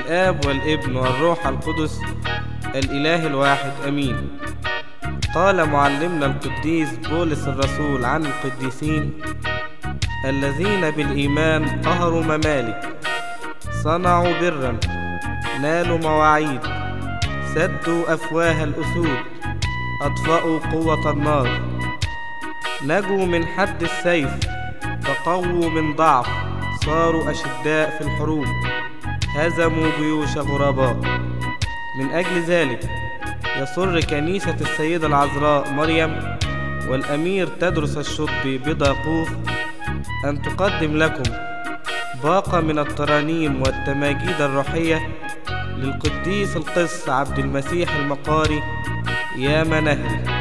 الآب والابن والروح القدس الإله الواحد أمين. قال معلمنا القديس بولس الرسول عن القديسين: الذين بالإيمان قهروا ممالك، صنعوا برا، نالوا مواعيد، سدوا أفواه الأسود، أطفأوا قوة النار، نجوا من حد السيف، تقووا من ضعف، صاروا أشداء في الحروب، هزموا جيوش غرباء. من أجل ذلك يسر كنيسة السيدة العذراء مريم والأمير تدرس الشطبي بداقوف أن تقدم لكم باقة من الترانيم والتماجيد الروحية للقديس القس عبد المسيح المقاري يا منهري.